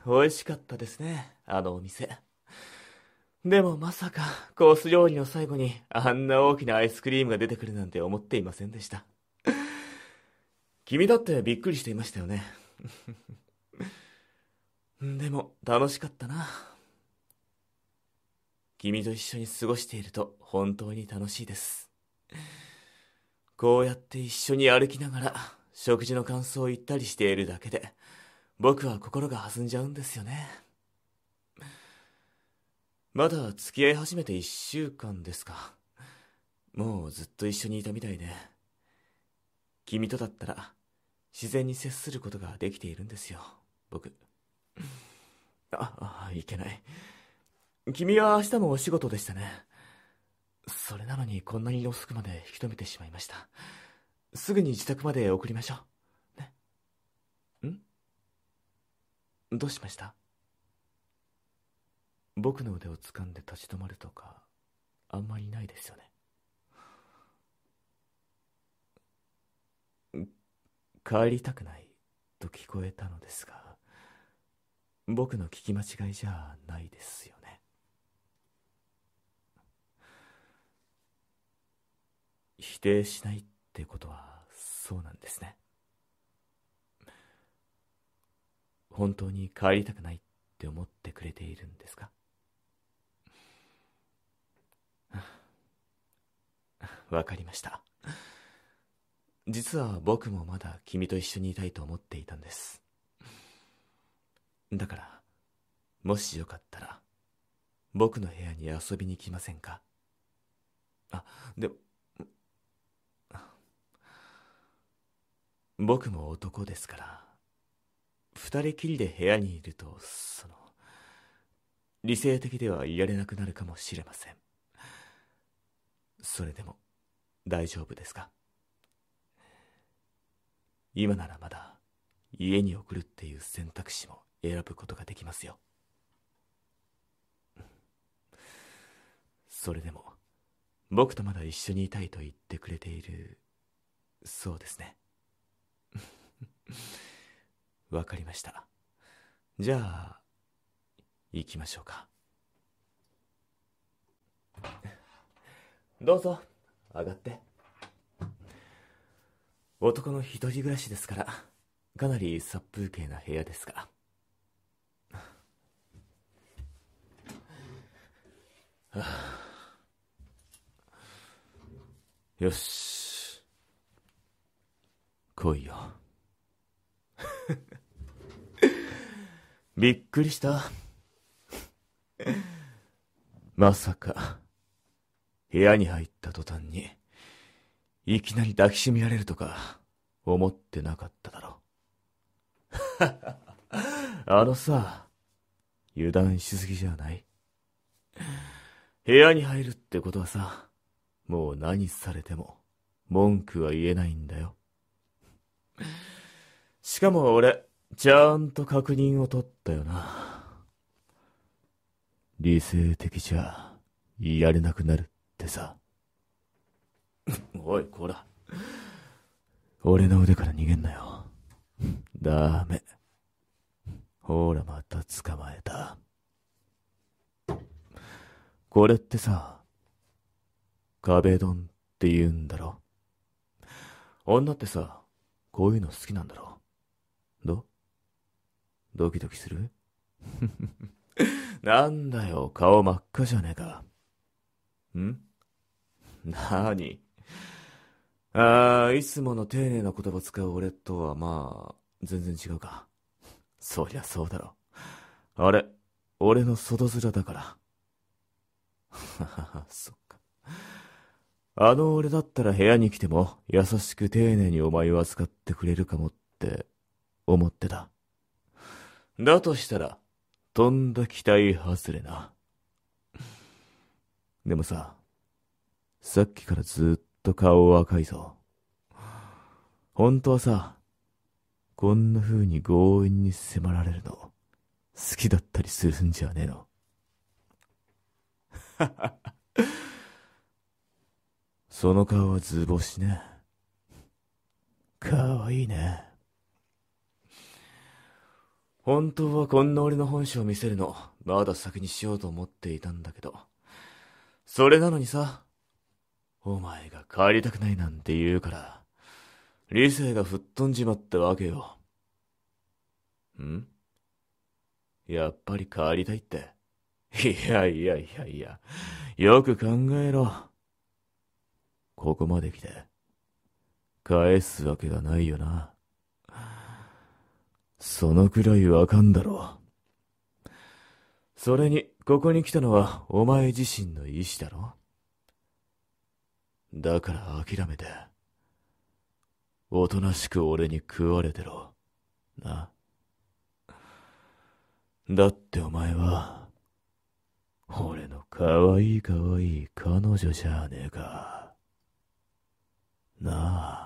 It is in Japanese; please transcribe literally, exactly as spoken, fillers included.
美味しかったですね、あのお店。でもまさかコース料理の最後にあんな大きなアイスクリームが出てくるなんて思っていませんでした。君だってびっくりしていましたよね。でも楽しかったな。君と一緒に過ごしていると本当に楽しいです。こうやって一緒に歩きながら食事の感想を言ったりしているだけで僕は心が弾んじゃうんですよね。まだ付き合い始めて一週間ですか。もうずっと一緒にいたみたいで、君とだったら自然に接することができているんですよ、僕。あ、あ、いけない。君は明日もお仕事でしたね。それなのにこんなに遅くまで引き止めてしまいました。すぐに自宅まで送りましょう。ね。んどうしました？僕の腕を掴んで立ち止まるとか、あんまりないですよね。帰りたくないと聞こえたのですが、僕の聞き間違いじゃないですよね。否定しないってことはそうなんですね。本当に帰りたくないって思ってくれているんですか？わかりました。実は僕もまだ君と一緒にいたいと思っていたんです。だからもしよかったら僕の部屋に遊びに来ませんか？あ、でも僕も男ですから二人きりで部屋にいるとその理性的ではいられなくなるかもしれません。それでも大丈夫ですか？今ならまだ家に送るっていう選択肢も選ぶことができますよ。それでも僕とまだ一緒にいたいと言ってくれているそうですね。わかりました。じゃあ行きましょうか。どうぞ上がって。男の一人暮らしですからかなり殺風景な部屋ですが。はあ、よし来いよ。びっくりした。まさか部屋に入った途端にいきなり抱きしめられるとか思ってなかっただろう。あのさ、油断しすぎじゃない？部屋に入るってことはさ、もう何されても文句は言えないんだよ。しかも俺ちゃんと確認を取ったよな。理性的じゃやれなくなるってさ。おいこら、俺の腕から逃げんなよ。ダメ。ほらまた捕まえた。これってさ、壁ドンって言うんだろ？女ってさ、こういうの好きなんだろ？どドキドキする？なんだよ、顔真っ赤じゃねえか。んなに？ああ、いつもの丁寧な言葉使う俺とはまあ、全然違うか。そりゃそうだろ。あれ、俺の外面だから。ははは、そっか。あの俺だったら部屋に来ても優しく丁寧にお前を扱ってくれるかもって思ってた。だとしたら、とんだ期待外れな。でもさ、さっきからずっと顔赤いぞ。本当はさ、こんな風に強引に迫られるの、好きだったりするんじゃねえの？その顔は図星ね。かわいいね。 本当はこんな俺の本性を見せるの、まだ先にしようと思っていたんだけど。それなのにさ、お前が帰りたくないなんて言うから、理性が吹っ飛んじまったわけよ。んやっぱり帰りたいって。いやいやいやいや、よく考えろ。ここまで来て、返すわけがないよな。そのくらいわかんだろう。それに、ここに来たのはお前自身の意志だろ。だから諦めて、おとなしく俺に食われてろ。な。だってお前は、俺のかわいいかわいい彼女じゃねえか。なあ。